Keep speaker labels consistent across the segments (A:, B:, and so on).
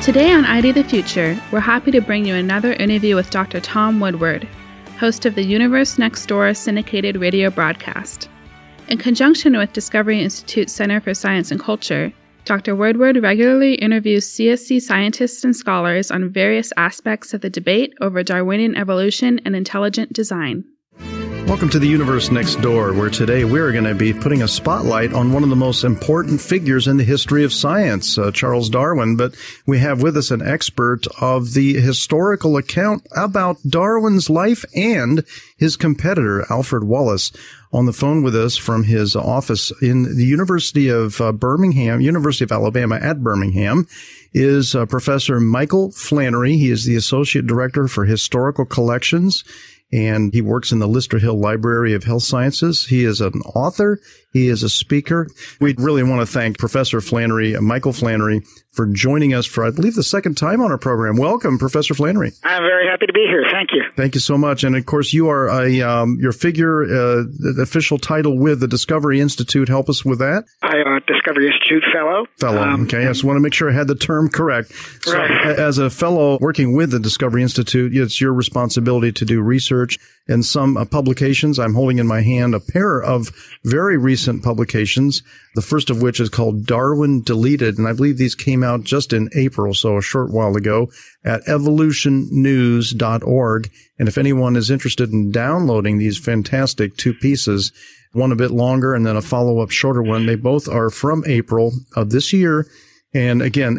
A: Today on ID the Future, we're happy to bring you another interview with Dr. Tom Woodward, host of the Universe Next Door syndicated radio broadcast. In conjunction with Discovery Institute Center for Science and Culture, Dr. Woodward regularly interviews CSC scientists and scholars on various aspects of the debate over Darwinian evolution and intelligent design.
B: Welcome to the Universe Next Door, where today we're going to be putting a spotlight on one of the most important figures in the history of science, Charles Darwin. But we have with us an expert of the historical account about Darwin's life and his competitor, Alfred Wallace. On the phone with us from his office in the University of Birmingham, University of Alabama at Birmingham, is Professor Michael Flannery. He is the Associate Director for Historical Collections, and he works in the Lister Hill Library of Health Sciences. He is an author. He is a speaker. We really want to thank Professor Flannery, Michael Flannery, for joining us for, I believe, the second time on our program. Welcome, Professor Flannery.
C: I'm very happy to be here. Thank you. Thank
B: you so much. And, of course, you are your figure, the official title with the Discovery Institute. Help us with that.
C: I am a Discovery Institute fellow.
B: Okay. I just want to make sure I had the term correct. So,
C: right.
B: As a fellow working with the Discovery Institute, it's your responsibility to do research and some publications. I'm holding in my hand a pair of very recent publications, the first of which is called Darwin Deleted, and I believe these came out just in April, so a short while ago, at evolutionnews.org. And if anyone is interested in downloading these fantastic two pieces, one a bit longer and then a follow-up shorter one, they both are from April of this year. And again,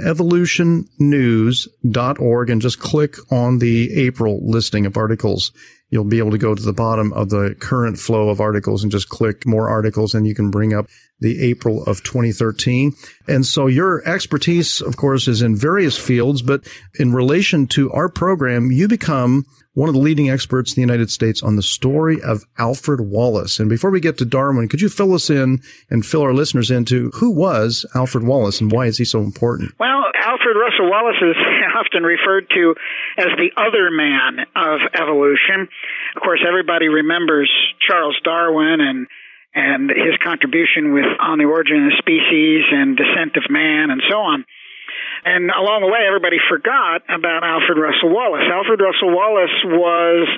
B: evolutionnews.org, and just click on the April listing of articles. You'll be able to go to the bottom of the current flow of articles and just click more articles, and you can bring up the April of 2013. And so your expertise, of course, is in various fields, but in relation to our program, you become one of the leading experts in the United States on the story of Alfred Wallace. And before we get to Darwin, could you fill us in and fill our listeners into who was Alfred Wallace and why is he so important?
C: Well, Alfred Russel Wallace is often referred to as the other man of evolution. Of course, everybody remembers Charles Darwin and his contribution On the Origin of Species and Descent of Man and so on. And along the way, everybody forgot about Alfred Russel Wallace. Alfred Russel Wallace was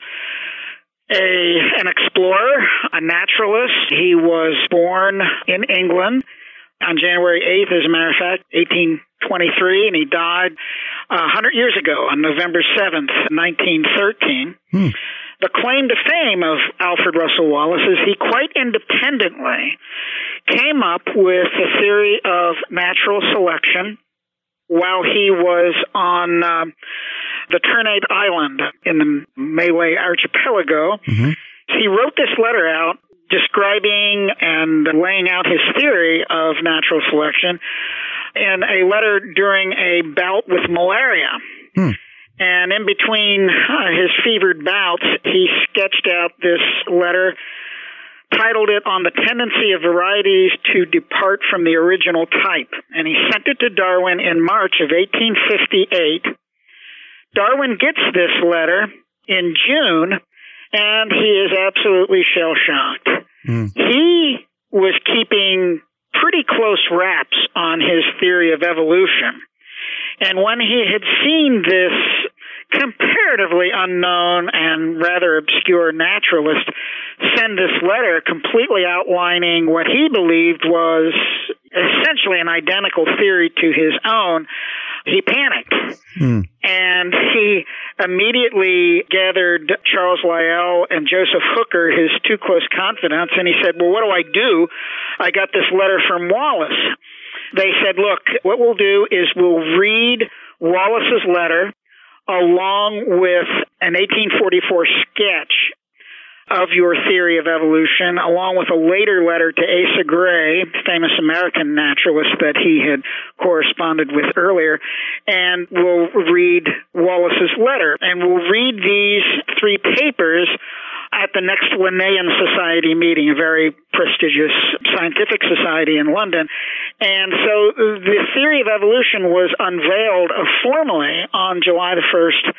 C: an explorer, a naturalist. He was born in England on January 8th, as a matter of fact, 1823, and he died 100 years ago on November 7th, 1913. The claim to fame of Alfred Russel Wallace is he quite independently came up with the theory of natural selection while he was on the Ternate Island in the Malay Archipelago. He wrote this letter out describing and laying out his theory of natural selection in a letter during a bout with malaria. And in between his fevered bouts, he sketched out this letter, titled it On the Tendency of Varieties to Depart from the Original Type. And he sent it to Darwin in March of 1858. Darwin gets this letter in June, and he is absolutely shell-shocked. He was keeping pretty close wraps on his theory of evolution. And when he had seen this comparatively unknown and rather obscure naturalist send this letter completely outlining what he believed was essentially an identical theory to his own, he panicked. And he immediately gathered Charles Lyell and Joseph Hooker, his two close confidants, and he said, well, what do I do? I got this letter from Wallace. They said, look, what we'll do is we'll read Wallace's letter along with an 1844 sketch of your theory of evolution, along with a later letter to Asa Gray, famous American naturalist that he had corresponded with earlier, and we'll read Wallace's letter. And we'll read these three papers at the next Linnaean Society meeting, a very prestigious scientific society in London. And so the theory of evolution was unveiled formally on July the 1st,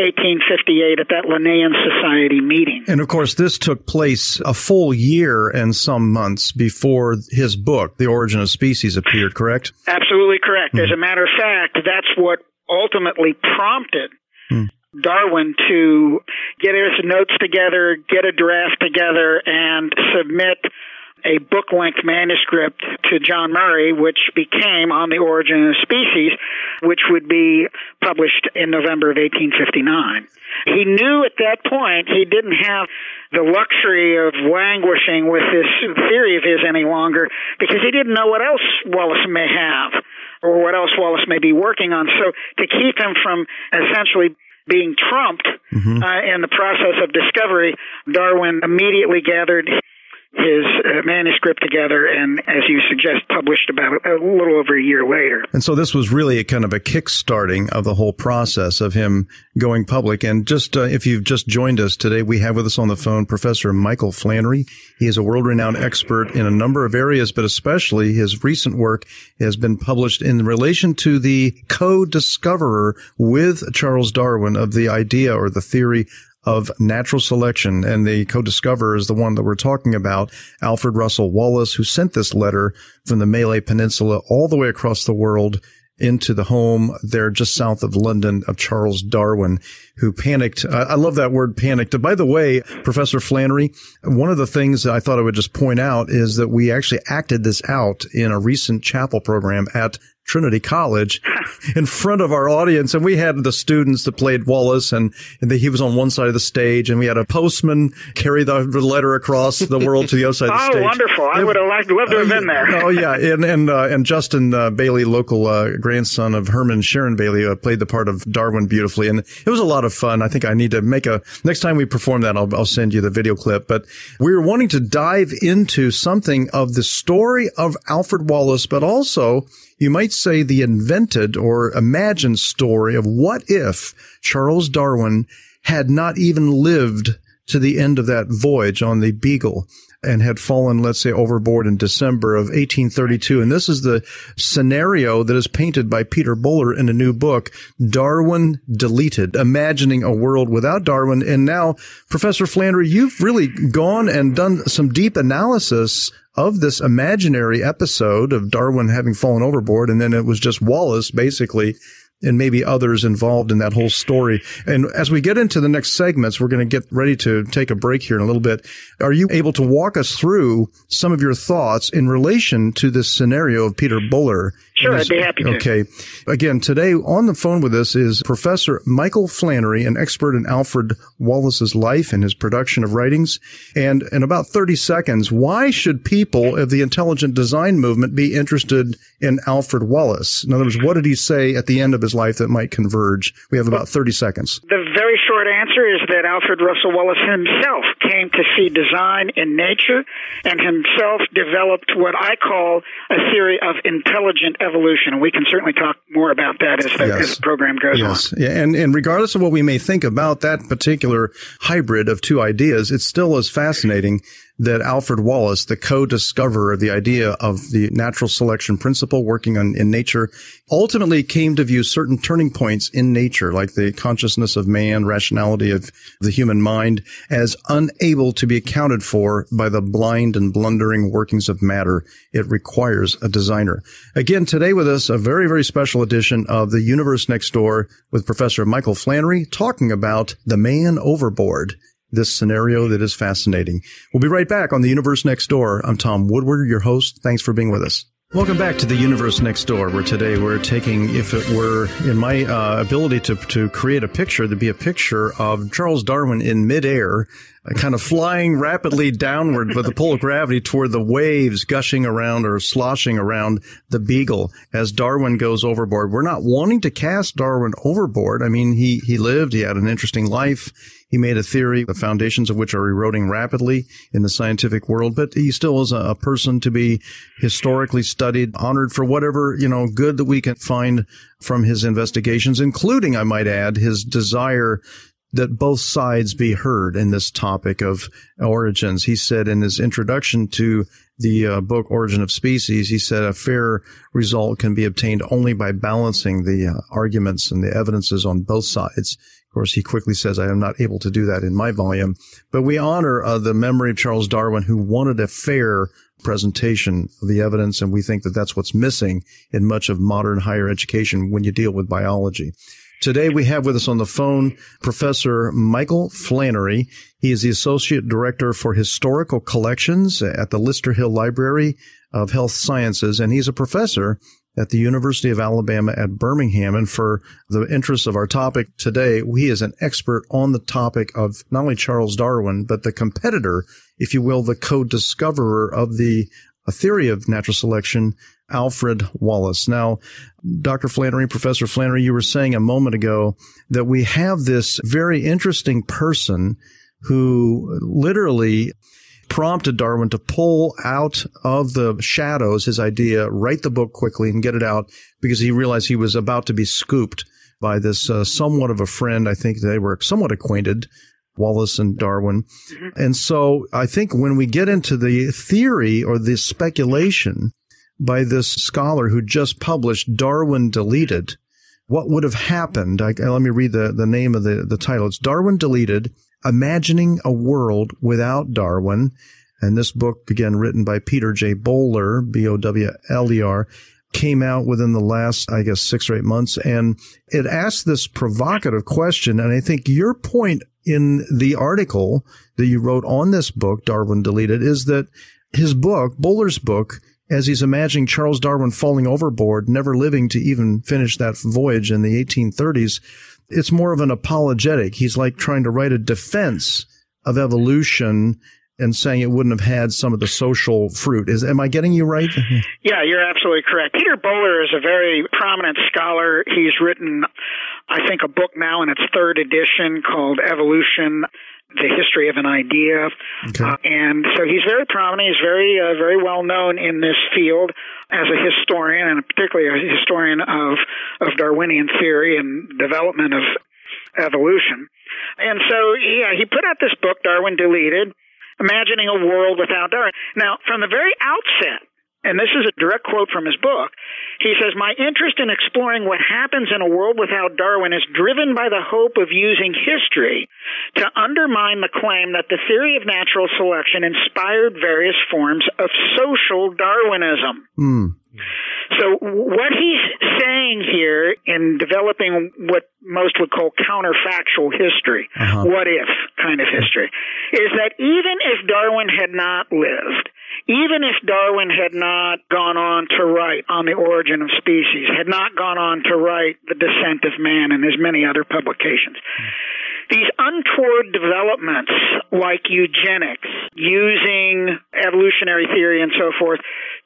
C: 1858 at that Linnaean Society meeting.
B: And of course, this took place a full year and some months before his book, The Origin of Species, appeared, correct?
C: Absolutely correct. As a matter of fact, that's what ultimately prompted Darwin to get his notes together, get a draft together, and submit a book-length manuscript to John Murray, which became On the Origin of Species, which would be published in November of 1859. He knew at that point he didn't have the luxury of languishing with this theory of his any longer, because he didn't know what else Wallace may have or what else Wallace may be working on. So to keep him from essentially being trumped in the process of discovery, Darwin immediately gathered his manuscript together and, as you suggest, published about a little over a year later.
B: And so this was really a kind of a kick-starting of the whole process of him going public. And just if you've just joined us today, we have with us on the phone Professor Michael Flannery. He is a world-renowned expert in a number of areas, but especially his recent work has been published in relation to the co-discoverer with Charles Darwin of the idea or the theory of natural selection. And the co-discoverer is the one that we're talking about, Alfred Russel Wallace, who sent this letter from the Malay Peninsula all the way across the world into the home there just south of London of Charles Darwin, who panicked. I love that word, panicked. By the way, Professor Flannery, one of the things that I thought I would just point out is that we actually acted this out in a recent chapel program at Trinity College in front of our audience. And we had the students that played Wallace, and he was on one side of the stage, and we had a postman carry the letter across the world to the other side of the stage.
C: Oh, wonderful. I would have loved to have been there.
B: Oh, yeah. And Justin Bailey, local grandson of Herman Sharon Bailey, played the part of Darwin beautifully. And it was a lot of fun. I think I need to next time we perform that, I'll send you the video clip. But we were wanting to dive into something of the story of Alfred Wallace, but also, you might say, the invented or imagined story of what if Charles Darwin had not even lived to the end of that voyage on the Beagle and had fallen, let's say, overboard in December of 1832. And this is the scenario that is painted by Peter Böhler in a new book, Darwin Deleted, Imagining a World Without Darwin. And now, Professor Flannery, you've really gone and done some deep analysis of this imaginary episode of Darwin having fallen overboard, and then it was just Wallace, basically, and maybe others involved in that whole story. And as we get into the next segments, we're going to get ready to take a break here in a little bit. Are you able to walk us through some of your thoughts in relation to this scenario of Peter Böhler?
C: Sure, I'd be happy to.
B: Okay. Again, today on the phone with us is Professor Michael Flannery, an expert in Alfred Wallace's life and his production of writings. And in about 30 seconds, why should people of the intelligent design movement be interested in Alfred Wallace? In other words, what did he say at the end of his life that might converge? We have about 30 seconds.
C: The very short answer is that Alfred Russel Wallace himself came to see design in nature and himself developed what I call a theory of intelligent evolution. And we can certainly talk more about that as the program goes on.
B: Yeah, and regardless of what we may think about that particular hybrid of two ideas, it still is fascinating that Alfred Wallace, the co-discoverer of the idea of the natural selection principle working in nature, ultimately came to view certain turning points in nature, like the consciousness of man, rationality of the human mind, as unable to be accounted for by the blind and blundering workings of matter. It requires a designer. Again, today with us, a very, very special edition of The Universe Next Door with Professor Michael Flannery, talking about the man overboard. This scenario that is fascinating. We'll be right back on The Universe Next Door. I'm Tom Woodward, your host. Thanks for being with us. Welcome back to The Universe Next Door, where today we're taking, if it were in my ability to create a picture, to be a picture of Charles Darwin in midair, kind of flying rapidly downward with the pull of gravity toward the waves gushing around or sloshing around the Beagle as Darwin goes overboard. We're not wanting to cast Darwin overboard. I mean, he lived, he had an interesting life. He made a theory, the foundations of which are eroding rapidly in the scientific world, but he still is a person to be historically studied, honored for whatever, good that we can find from his investigations, including, I might add, his desire that both sides be heard in this topic of origins. He said in his introduction to the book Origin of Species, he said a fair result can be obtained only by balancing the arguments and the evidences on both sides. Of course, he quickly says, I am not able to do that in my volume. But we honor the memory of Charles Darwin, who wanted a fair presentation of the evidence, and we think that that's what's missing in much of modern higher education when you deal with biology. Today, we have with us on the phone Professor Michael Flannery. He is the Associate Director for Historical Collections at the Lister Hill Library of Health Sciences, and he's a professor at the University of Alabama at Birmingham. And for the interest of our topic today, he is an expert on the topic of not only Charles Darwin, but the competitor, if you will, the co-discoverer of the theory of natural selection, Alfred Wallace. Now, Dr. Flannery, Professor Flannery, you were saying a moment ago that we have this very interesting person who literally prompted Darwin to pull out of the shadows his idea, write the book quickly and get it out, because he realized he was about to be scooped by this somewhat of a friend. I think they were somewhat acquainted, Wallace and Darwin. Mm-hmm. And so I think when we get into the theory or the speculation by this scholar who just published Darwin Deleted, what would have happened? Let me read the name of the title. It's Darwin Deleted, Imagining a World Without Darwin. And this book, again, written by Peter J. Bowler, Bowler, came out within the last, 6 or 8 months. And it asked this provocative question. And I think your point in the article that you wrote on this book, Darwin Deleted, is that his book, Bowler's book, as he's imagining Charles Darwin falling overboard, never living to even finish that voyage in the 1830s, it's more of an apologetic. He's like trying to write a defense of evolution and saying it wouldn't have had some of the social fruit. Am I getting you right?
C: Yeah, you're absolutely correct. Peter Bowler is a very prominent scholar. He's written, I think, a book now in its 3rd edition called Evolution, The History of an Idea. Okay. And so he's very prominent. He's very well known in this field as a historian, and particularly a historian of Darwinian theory and development of evolution. And so, he put out this book, Darwin Deleted, Imagining a World Without Darwin. Now, from the very outset, and this is a direct quote from his book, he says, my interest in exploring what happens in a world without Darwin is driven by the hope of using history to undermine the claim that the theory of natural selection inspired various forms of social Darwinism. So what he's saying here in developing what most would call counterfactual history, what if kind of history, is that even if Darwin had not lived, even if Darwin had not gone on to write On the Origin of Species, had not gone on to write The Descent of Man and his many other publications, these untoward developments like eugenics, using evolutionary theory and so forth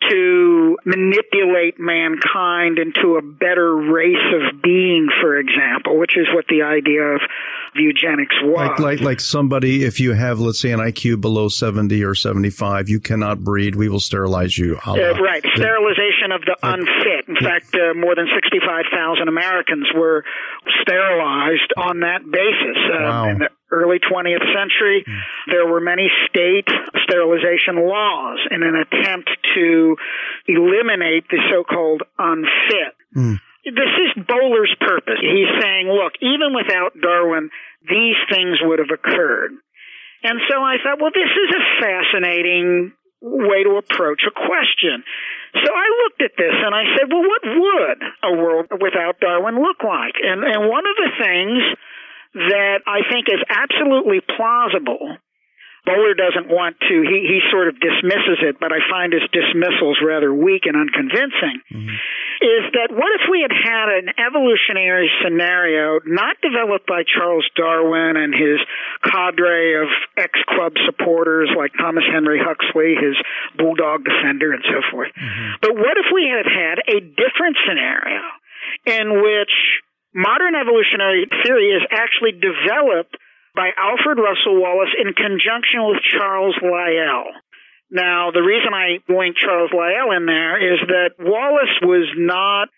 C: to manipulate mankind into a better race of being, for example, which is what the idea of eugenics was.
B: Like somebody, if you have, let's say, an IQ below 70 or 75, you cannot breed, we will sterilize you.
C: Right. Sterilization of the unfit. In fact, more than 65,000 Americans were sterilized on that basis.
B: Wow.
C: In the early 20th century, there were many state sterilization laws in an attempt to eliminate the so-called unfit. This is Bowler's purpose. He's saying, look, even without Darwin, these things would have occurred. And so I thought, well, this is a fascinating way to approach a question. So I looked at this and I said, well, what would a world without Darwin look like? And one of the things that I think is absolutely plausible, Bowler doesn't want to, he sort of dismisses it, but I find his dismissals rather weak and unconvincing, is that what if we had had an evolutionary scenario not developed by Charles Darwin and his cadre of ex-club supporters like Thomas Henry Huxley, his bulldog defender and so forth, but what if we had had a different scenario in which modern evolutionary theory is actually developed by Alfred Russel Wallace in conjunction with Charles Lyell. Now, the reason I link Charles Lyell in there is that Wallace was not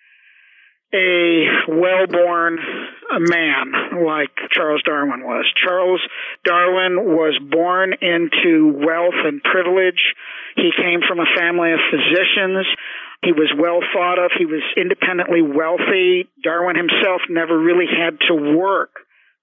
C: a well-born man like Charles Darwin was. Charles Darwin was born into wealth and privilege. He came from a family of physicians. He was well thought of. He was independently wealthy. Darwin himself never really had to work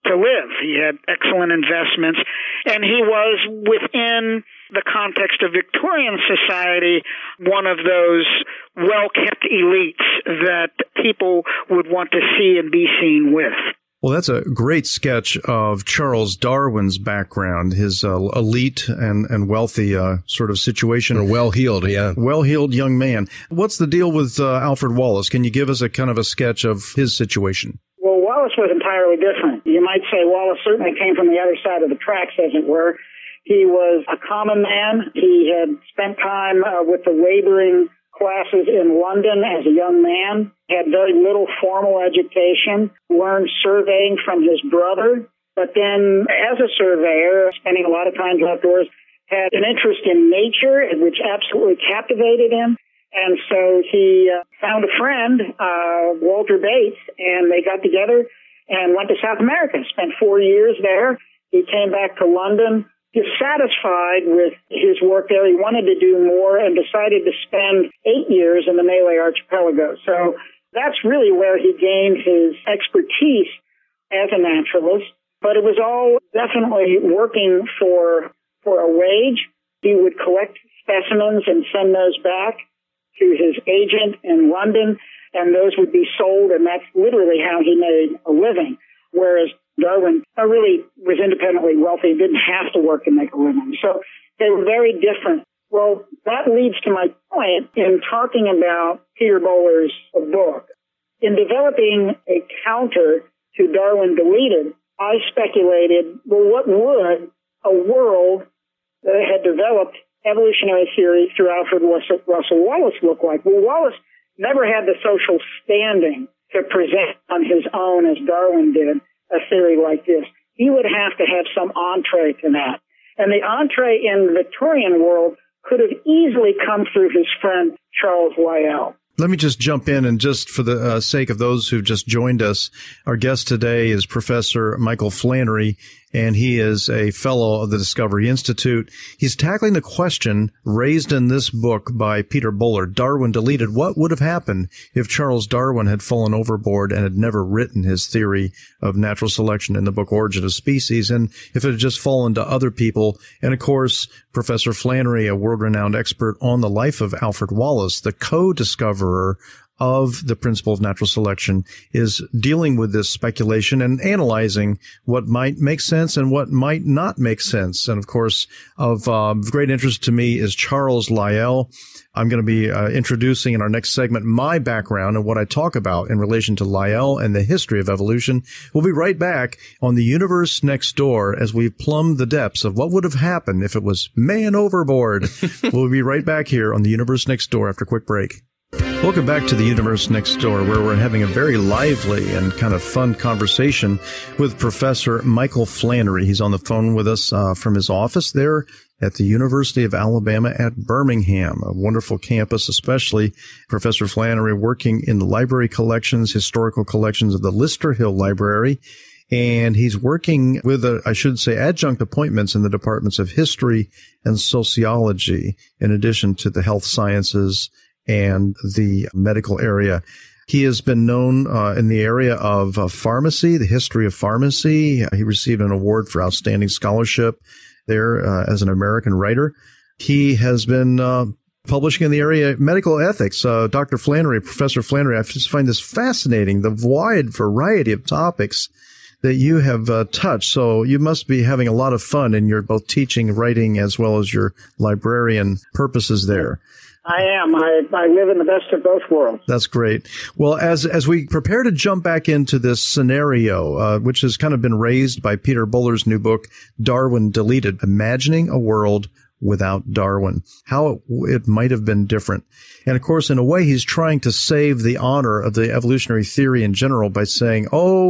C: to live. He had excellent investments, and he was, within the context of Victorian society, one of those well-kept elites that people would want to see and be seen with.
B: Well, that's a great sketch of Charles Darwin's background, his elite and wealthy sort of situation.
D: Or well-heeled, yeah.
B: Well-heeled young man. What's the deal with Alfred Wallace? Can you give us a kind of a sketch of his situation?
E: Well, Wallace was entirely different. You might say Wallace certainly came from the other side of the tracks, as it were. He was a common man. He had spent time with the laboring classes in London as a young man, had very little formal education, learned surveying from his brother, but then as a surveyor, spending a lot of time outdoors, had an interest in nature, which absolutely captivated him. And so he found a friend, Walter Bates, and they got together and went to South America, spent 4 years there. He came back to London, dissatisfied with his work there. He wanted to do more and decided to spend 8 years in the Malay Archipelago. So that's really where he gained his expertise as a naturalist. But it was all definitely working for a wage. He would collect specimens and send those back to his agent in London, and those would be sold, and that's literally how he made a living. Whereas Darwin really was independently wealthy, didn't have to work to make a living. So they were very different. Well, that leads to my point in talking about Peter Bowler's book. In developing a counter to Darwin Deleted, I speculated, well, what would a world that had developed evolutionary theory through Alfred Russel Wallace look like? Well, Wallace never had the social standing to present on his own as Darwin did a theory like this. He would have to have some entree to that. And the entree in the Victorian world could have easily come through his friend Charles Lyell.
B: Let me just jump in, and just for the sake of those who've just joined us, our guest today is Professor Michael Flannery, and he is a fellow of the Discovery Institute. He's tackling the question raised in this book by Peter Bowler, Darwin Deleted. What would have happened if Charles Darwin had fallen overboard and had never written his theory of natural selection in the book Origin of Species, and if it had just fallen to other people? And of course, Professor Flannery, a world-renowned expert on the life of Alfred Wallace, the co-discoverer of the principle of natural selection, is dealing with this speculation and analyzing what might make sense and what might not make sense. And of course, of great interest to me is Charles Lyell. I'm going to be introducing in our next segment my background and what I talk about in relation to Lyell and the history of evolution. We'll be right back on The Universe Next Door as we plumb the depths of what would have happened if it was man overboard. We'll be right back here on The Universe Next Door after a quick break. Welcome back to The Universe Next Door, where we're having a very lively and kind of fun conversation with Professor Michael Flannery. He's on the phone with us from his office there at the University of Alabama at Birmingham, a wonderful campus, especially Professor Flannery working in the library collections, historical collections of the Lister Hill Library. And he's working with, I should say, adjunct appointments in the departments of history and sociology, in addition to the health sciences and the medical area. He has been known in the area of pharmacy, the history of pharmacy. He received an award for outstanding scholarship there as an American writer. He has been publishing in the area of medical ethics. Dr. Flannery, Professor Flannery, I just find this fascinating, the wide variety of topics that you have touched. So you must be having a lot of fun in your both teaching, writing, as well as your librarian purposes there.
E: I am. I live in the best of both worlds.
B: That's great. Well, as we prepare to jump back into this scenario, which has kind of been raised by Peter Bowler's new book, Darwin Deleted, Imagining a World Without Darwin, how it might have been different. And of course, in a way, he's trying to save the honor of the evolutionary theory in general by saying,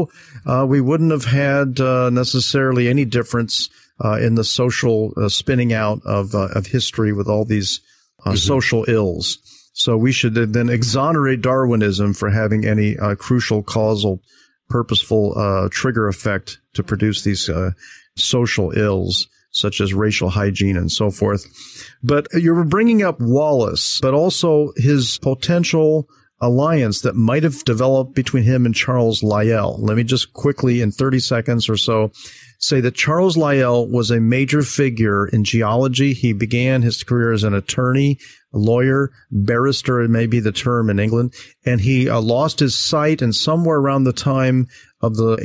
B: we wouldn't have had necessarily any difference in the social spinning out of history with all these social ills. So we should then exonerate Darwinism for having any crucial, causal, purposeful trigger effect to produce these social ills, such as racial hygiene and so forth. But you're bringing up Wallace, but also his potential alliance that might have developed between him and Charles Lyell. Let me just quickly, in 30 seconds or so, say that Charles Lyell was a major figure in geology. He began his career as an attorney, a lawyer, barrister, it may be the term in England, and he lost his sight, and somewhere around the time of the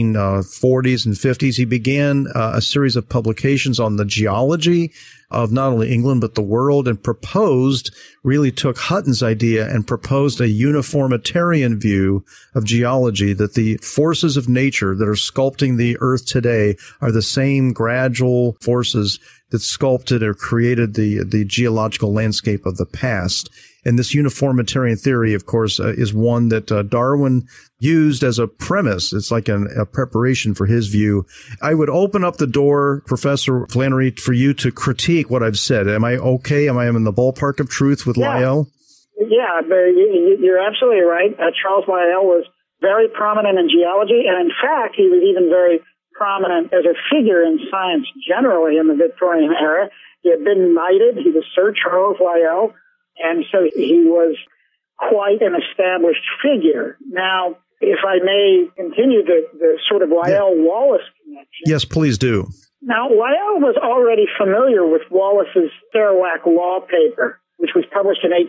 B: 1840s and 50s, he began a series of publications on the geology of not only England, but the world, and really took Hutton's idea and proposed a uniformitarian view of geology, that the forces of nature that are sculpting the earth today are the same gradual forces that sculpted or created the geological landscape of the past. And this uniformitarian theory, of course, is one that Darwin used as a premise. It's like a preparation for his view. I would open up the door, Professor Flannery, for you to critique what I've said. Am I okay? Am I in the ballpark of truth with Lyell?
E: Yeah, you're absolutely right. Charles Lyell was very prominent in geology, and in fact, he was even very prominent as a figure in science generally in the Victorian era. He had been knighted. He was Sir Charles Lyell. And so he was quite an established figure. Now, if I may continue the sort of Lyell-Wallace connection.
B: Yes, please do.
E: Now, Lyell was already familiar with Wallace's Sarawak Law paper, which was published in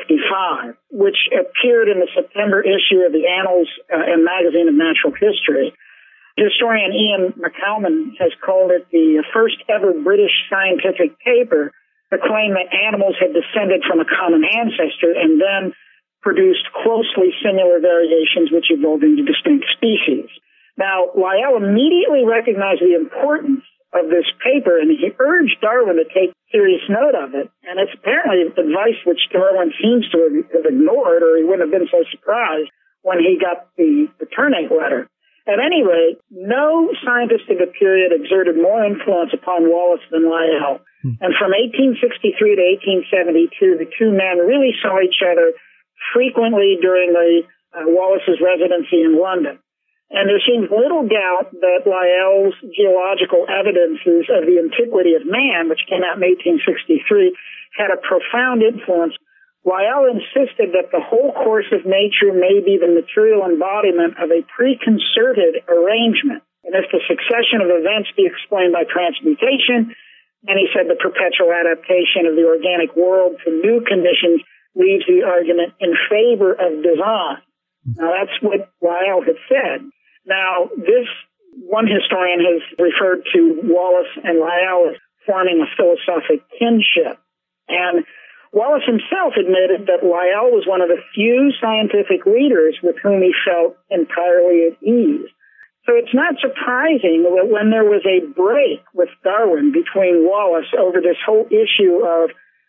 E: 1855, which appeared in the September issue of the Annals and Magazine of Natural History. Historian Ian McCalman has called it the first ever British scientific paper to claim that animals had descended from a common ancestor and then produced closely similar variations which evolved into distinct species. Now, Lyell immediately recognized the importance of this paper, and he urged Darwin to take serious note of it. And it's apparently advice which Darwin seems to have ignored, or he wouldn't have been so surprised when he got the Ternate letter. At any rate, no scientist of the period exerted more influence upon Wallace than Lyell. And from 1863 to 1872, the two men really saw each other frequently during Wallace's residency in London. And there seems little doubt that Lyell's geological evidences of the antiquity of man, which came out in 1863, had a profound influence. Lyell insisted that the whole course of nature may be the material embodiment of a preconcerted arrangement, and if the succession of events be explained by transmutation, and he said the perpetual adaptation of the organic world to new conditions leaves the argument in favor of design. Now, that's what Lyell had said. Now, this one historian has referred to Wallace and Lyell as forming a philosophic kinship. And Wallace himself admitted that Lyell was one of the few scientific leaders with whom he felt entirely at ease. So it's not surprising that when there was a break with Darwin between Wallace over this whole issue of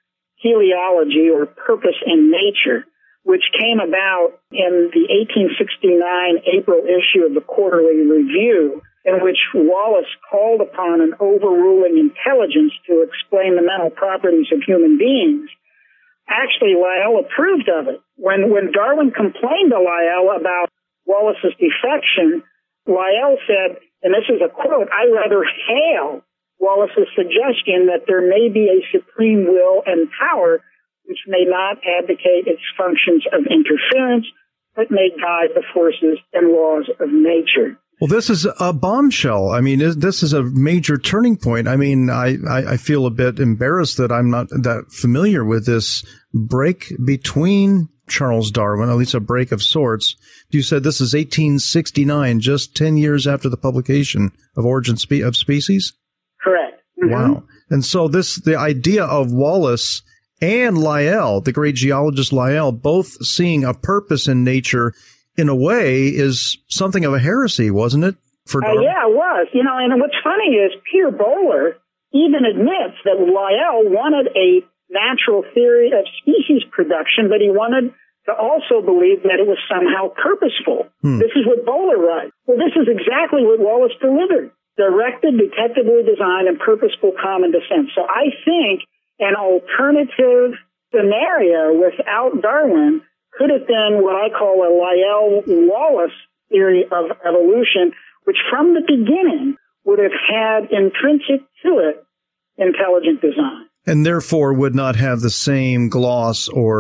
E: teleology or purpose in nature, which came about in the 1869 April issue of the Quarterly Review, in which Wallace called upon an overruling intelligence to explain the mental properties of human beings. Actually, Lyell approved of it. When Darwin complained to Lyell about Wallace's defection, Lyell said, and this is a quote, "I rather hail Wallace's suggestion that there may be a supreme will and power which may not abdicate its functions of interference, but may guide the forces and laws of nature."
B: Well, this is a bombshell. I mean, this is a major turning point. I mean, I feel a bit embarrassed that I'm not that familiar with this break between Charles Darwin, at least a break of sorts. You said this is 1869, just 10 years after the publication of Origin of Species?
E: Correct. Mm-hmm.
B: Wow. And so the idea of Wallace and Lyell, the great geologist Lyell, both seeing a purpose in nature, in a way, is something of a heresy, wasn't it? For Darwin?
E: Yeah, it was. And what's funny is Pierre Bowler even admits that Lyell wanted a natural theory of species production, but he wanted to also believe that it was somehow purposeful. This is what Bowler writes. Well, this is exactly what Wallace delivered. Directed, detectably designed, and purposeful common descent. So I think an alternative scenario without Darwin could have been what I call a Lyell-Wallace theory of evolution, which from the beginning would have had intrinsic to it intelligent design.
B: And therefore would not have the same gloss or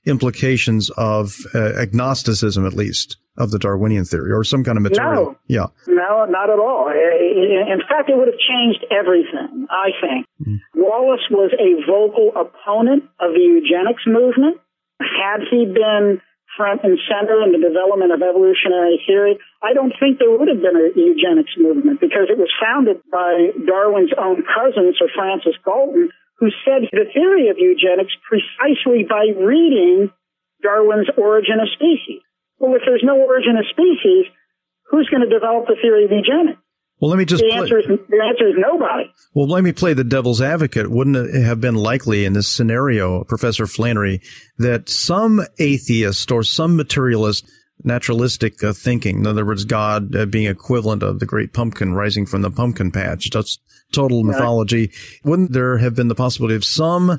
B: implications of agnosticism, at least, of the Darwinian theory, or some kind of material.
E: No, not at all. In fact, it would have changed everything, I think. Wallace was a vocal opponent of the eugenics movement. Had he been front and center in the development of evolutionary theory, I don't think there would have been a eugenics movement, because it was founded by Darwin's own cousin, Sir Francis Galton, who said the theory of eugenics precisely by reading Darwin's Origin of Species. Well, if there's no origin of species, who's going to develop the theory of eugenics?
B: Well, let me just
E: the answer is nobody.
B: Well, let me play the devil's advocate. Wouldn't it have been likely in this scenario, Professor Flannery, that some atheist or some materialist, naturalistic thinking, in other words, God being equivalent of the great pumpkin rising from the pumpkin patch, just total mythology, wouldn't there have been the possibility of some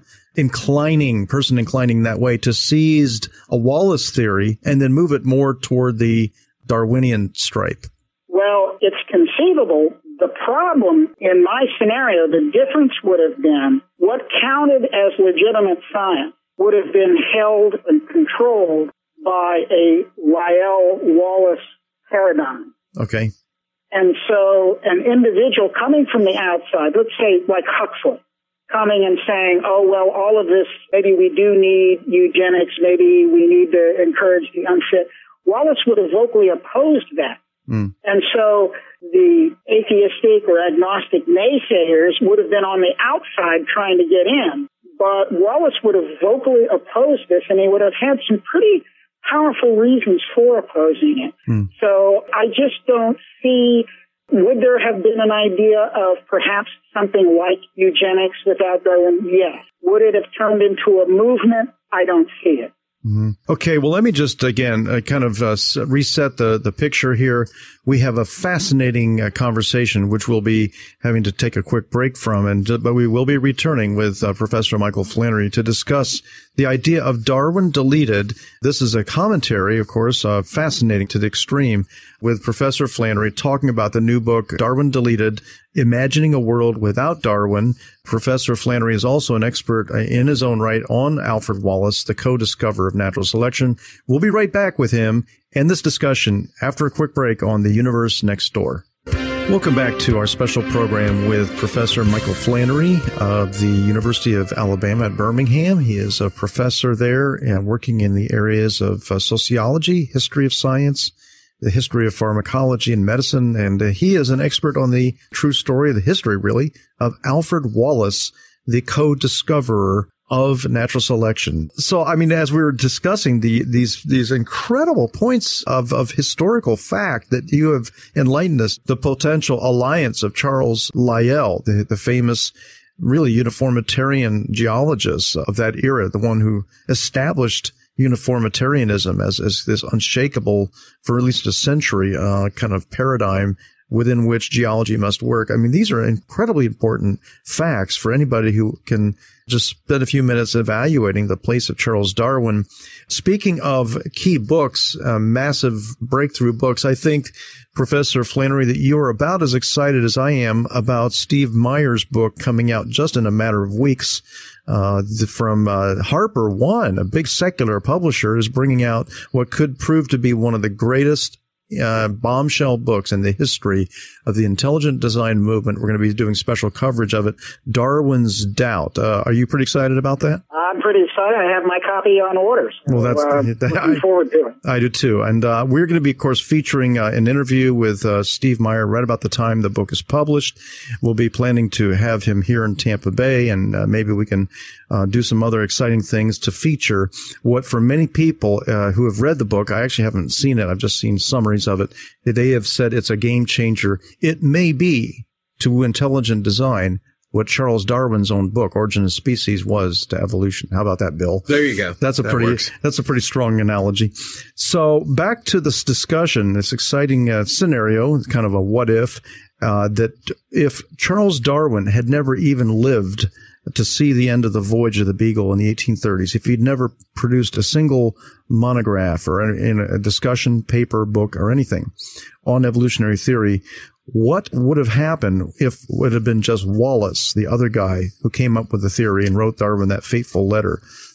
B: person inclining that way to seize a Wallace theory and then move it more toward the Darwinian stripe?
E: Well, it's conceivable. The problem in my scenario, the difference would have been what counted as legitimate science would have been held and controlled by a Lyell-Wallace paradigm.
B: Okay.
E: And so an individual coming from the outside, let's say like Huxley, coming and saying, oh, well, all of this, maybe we do need eugenics, maybe we need to encourage the unfit. Wallace would have vocally opposed that. And so the atheistic or agnostic naysayers would have been on the outside trying to get in. But Wallace would have vocally opposed this, and he would have had some pretty powerful reasons for opposing it. So I just don't see, would there have been an idea of perhaps something like eugenics without Darwin? Yes. Would it have turned into a movement? I don't see it.
B: Okay, well, let me just, again, kind of reset the picture here. We have a fascinating conversation, which we'll be having to take a quick break from, but we will be returning with Professor Michael Flannery to discuss the idea of Darwin deleted. This is a commentary, of course, fascinating to the extreme, with Professor Flannery talking about the new book, Darwin Deleted, Imagining a World Without Darwin. Professor Flannery is also an expert in his own right on Alfred Wallace, the co-discoverer of natural selection. We'll be right back with him and this discussion after a quick break on The Universe Next Door. Welcome back to our special program with Professor Michael Flannery of the University of Alabama at Birmingham. He is a professor there and working in the areas of sociology, history of science, the history of pharmacology and medicine, and he is an expert on the true story, the history, really, of Alfred Wallace, the co-discoverer of natural selection. So, I mean, as we were discussing these incredible points of historical fact that you have enlightened us, the potential alliance of Charles Lyell, the famous, really uniformitarian geologist of that era, the one who established uniformitarianism as this unshakable, for at least a century, kind of paradigm within which geology must work. I mean, these are incredibly important facts for anybody who can just spend a few minutes evaluating the place of Charles Darwin. Speaking of key books, massive breakthrough books, I think, Professor Flannery, that you are about as excited as I am about Steve Meyer's book coming out just in a matter of weeks. From Harper One, a big secular publisher, is bringing out what could prove to be one of the greatest bombshell books in the history of the intelligent design movement. We're going to be doing special coverage of it, Darwin's Doubt. Are you pretty excited about that?
E: I'm pretty excited. I have my copy on order. So,
B: well,
E: looking forward to it.
B: I do too. And we're going to be, of course, featuring an interview with Steve Meyer right about the time the book is published. We'll be planning to have him here in Tampa Bay, and maybe we can do some other exciting things to feature what, for many people who have read the book, I actually haven't seen it, I've just seen summaries of it, they have said it's a game changer. It may be to intelligent design what Charles Darwin's own book, Origin of Species, was to evolution. How about that, Bill?
D: There you go.
B: That's a pretty strong analogy. So back to this discussion, this exciting scenario, kind of a what if, that if Charles Darwin had never even lived to see the end of the voyage of the Beagle in the 1830s, if he'd never produced a single monograph or in a discussion paper, book, or anything on evolutionary theory, what would have happened if it would have been just Wallace, the other guy who came up with the theory and wrote Darwin that fateful letter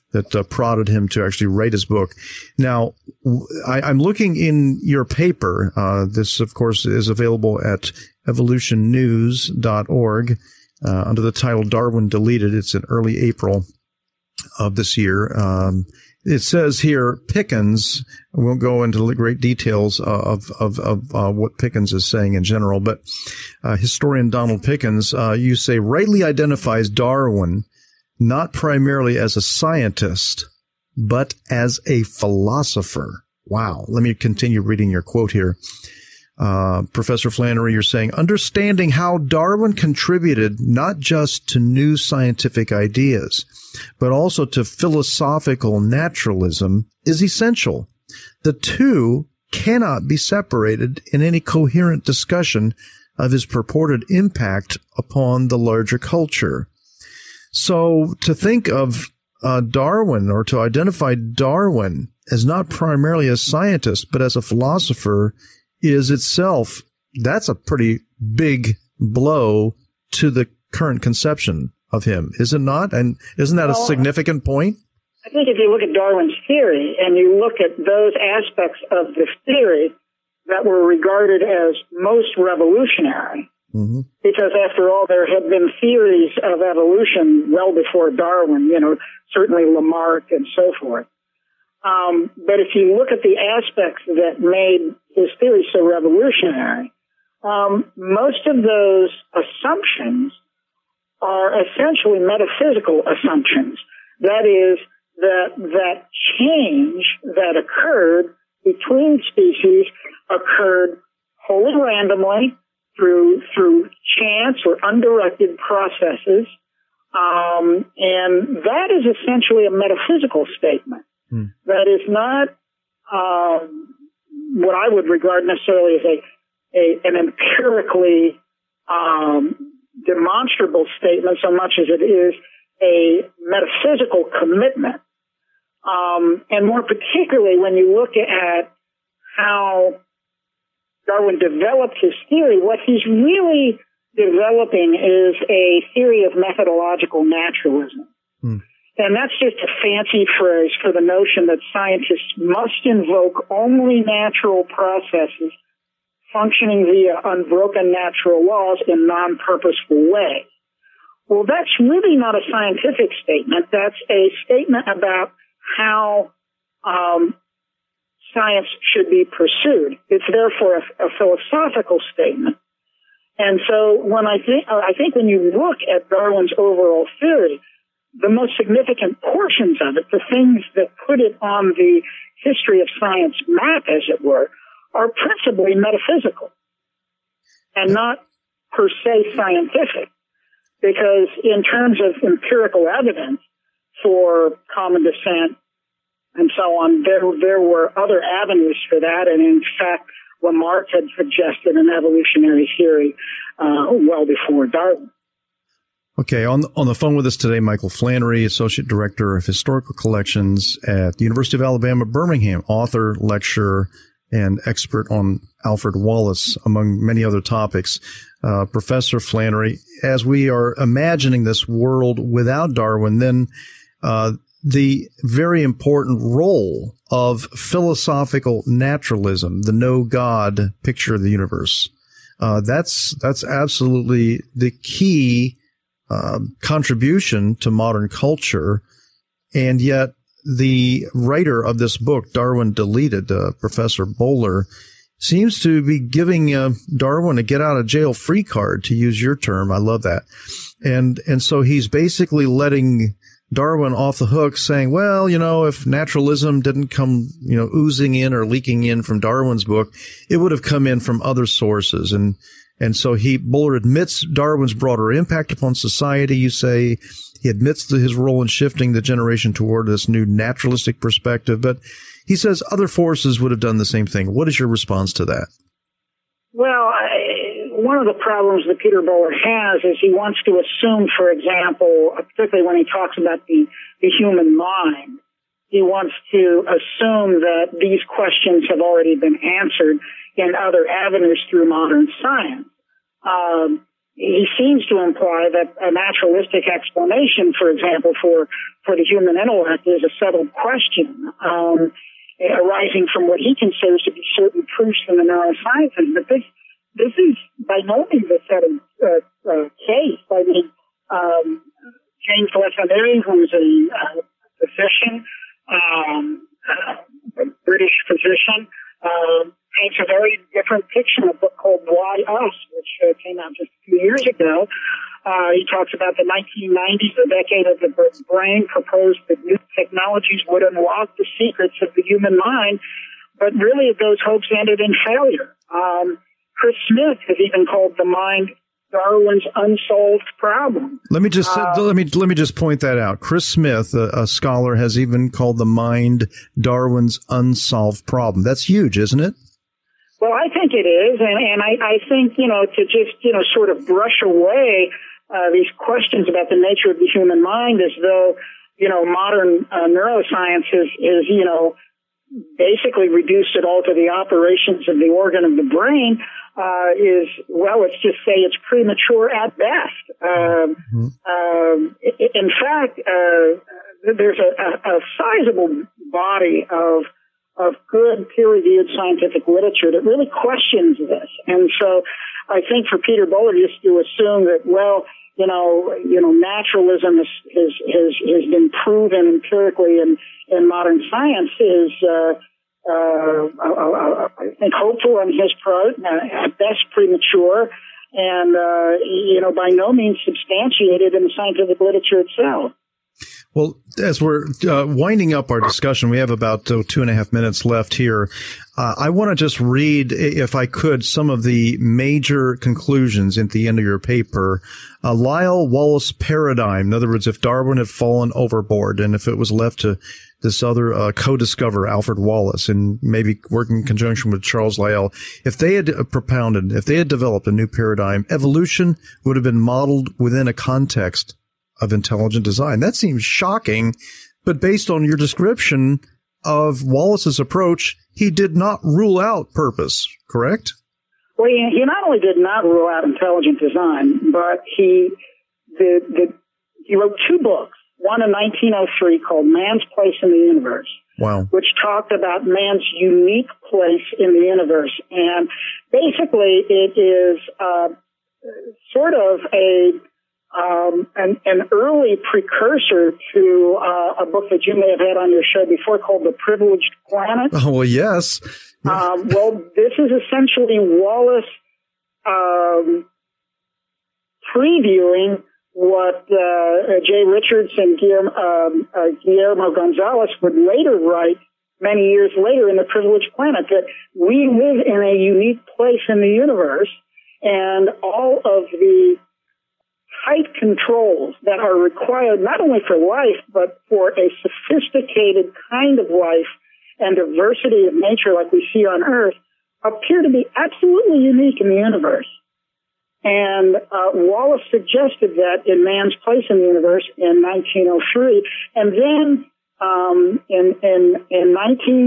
B: that prodded him to actually write his book. Now, I'm looking in your paper. This, of course, is available at evolutionnews.org under the title Darwin Deleted. It's in early April of this year. It says here, Pickens, I won't go into the great details of what Pickens is saying in general, but historian Donald Pickens, you say, rightly identifies Darwin not primarily as a scientist, but as a philosopher. Wow. Let me continue reading your quote here. Professor Flannery, you're saying, understanding how Darwin contributed not just to new scientific ideas, but also to philosophical naturalism is essential. The two cannot be separated in any coherent discussion of his purported impact upon the larger culture. So to think of Darwin, or to identify Darwin as not primarily a scientist, but as a philosopher, is itself, that's a pretty big blow to the current conception of him, is it not? And isn't that a significant point?
E: I think if you look at Darwin's theory and you look at those aspects of the theory that were regarded as most revolutionary, because after all, there had been theories of evolution well before Darwin, certainly Lamarck and so forth. But if you look at the aspects that made his theory so revolutionary, most of those assumptions are essentially metaphysical assumptions. That is, that change that occurred between species occurred wholly randomly through chance or undirected processes, and that is essentially a metaphysical statement. That is not what I would regard necessarily as an empirically demonstrable statement so much as it is a metaphysical commitment. And more particularly when you look at how Darwin developed his theory, what he's really developing is a theory of methodological naturalism. And that's just a fancy phrase for the notion that scientists must invoke only natural processes functioning via unbroken natural laws in non-purposeful ways. Well, that's really not a scientific statement. That's a statement about how science should be pursued. It's therefore a philosophical statement. And so when I think when you look at Darwin's overall theory, the most significant portions of it, the things that put it on the history of science map, as it were, are principally metaphysical and not per se scientific. Because in terms of empirical evidence for common descent and so on, there were other avenues for that. And in fact, Lamarck had suggested an evolutionary theory well before Darwin.
B: Okay, on the phone with us today, Michael Flannery, Associate Director of Historical Collections at the University of Alabama, Birmingham, author, lecturer, and expert on Alfred Wallace, among many other topics. Professor Flannery, as we are imagining this world without Darwin, then the very important role of philosophical naturalism, the no God picture of the universe, that's absolutely the key contribution to modern culture. And yet the writer of this book, Darwin Deleted, Professor Bowler, seems to be giving Darwin a get out of jail free card, to use your term. I love that. And so he's basically letting Darwin off the hook, saying, well, if naturalism didn't come, oozing in or leaking in from Darwin's book, it would have come in from other sources. And so Bowler admits Darwin's broader impact upon society. You say he admits his role in shifting the generation toward this new naturalistic perspective, but he says other forces would have done the same thing. What is your response to that? Well,
E: one of the problems that Peter Bowler has is he wants to assume, for example, particularly when he talks about the human mind, he wants to assume that these questions have already been answered in other avenues through modern science. he seems to imply that a naturalistic explanation, for example, for the human intellect is a settled question, arising from what he considers to be certain proofs in the neurosciences. But this is by no means a settled case. I mean, James Lessenery, who's a physician, a British physician, paints a very different picture in a book called Why Us, which came out just a few years ago. He talks about the 1990s, the decade of the brain, proposed that new technologies would unlock the secrets of the human mind, but really those hopes ended in failure. Chris Smith has even called the mind Darwin's unsolved problem.
B: Let me just point that out. Chris Smith, a scholar, has even called the mind Darwin's unsolved problem. That's huge, isn't it?
E: Well, I think it is, and I think, to just, sort of brush away these questions about the nature of the human mind as though, modern neuroscience is basically reduced it all to the operations of the organ of the brain, let's just say it's premature at best. In fact, there's a sizable body of good peer-reviewed scientific literature that really questions this. And so I think for Peter Bowler just to assume that, naturalism has been proven empirically in modern science is, I think, hopeful on his part, at best premature, and, by no means substantiated in the scientific literature itself.
B: Well, as we're winding up our discussion, we have about 2.5 minutes left here. I want to just read, if I could, some of the major conclusions at the end of your paper. Lyell-Wallace paradigm. In other words, if Darwin had fallen overboard and if it was left to this other co-discoverer, Alfred Wallace, and maybe working in conjunction with Charles Lyell, if they had developed a new paradigm, evolution would have been modeled within a context of intelligent design. That seems shocking, but based on your description of Wallace's approach, he did not rule out purpose, correct?
E: Well, he not only did not rule out intelligent design, but he wrote two books. One in 1903 called Man's Place in the Universe,
B: wow, which
E: talked about man's unique place in the universe. And basically it is sort of an early precursor to a book that you may have had on your show before called The Privileged Planet.
B: Oh, well, yes.
E: Well, this is essentially Wallace previewing what Jay Richards and Guillermo Gonzalez would later write many years later in The Privileged Planet, that we live in a unique place in the universe, and all of the tight controls that are required not only for life, but for a sophisticated kind of life and diversity of nature like we see on Earth appear to be absolutely unique in the universe. And Wallace suggested that in Man's Place in the Universe in 1903. And then in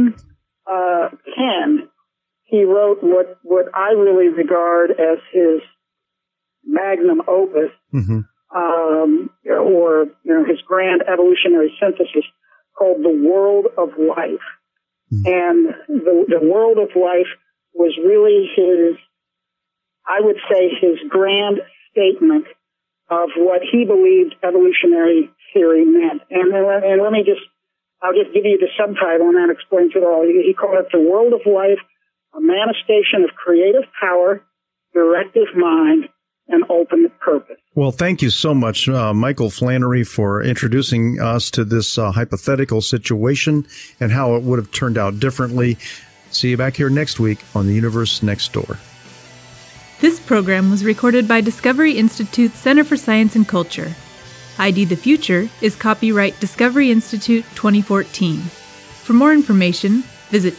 E: 1910, he wrote what I really regard as his magnum opus, or his grand evolutionary synthesis, called The World of Life. And the World of Life was really his grand statement of what he believed evolutionary theory meant. And I'll just give you the subtitle and that explains it all. He called it The World of Life, a manifestation of creative power, directive mind, and ultimate purpose.
B: Well, thank you so much, Michael Flannery, for introducing us to this hypothetical situation and how it would have turned out differently. See you back here next week on The Universe Next Door.
A: This program was recorded by Discovery Institute Center for Science and Culture. ID the Future is copyright Discovery Institute 2014. For more information, visit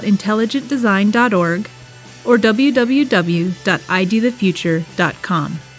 A: www.intelligentdesign.org or www.idthefuture.com.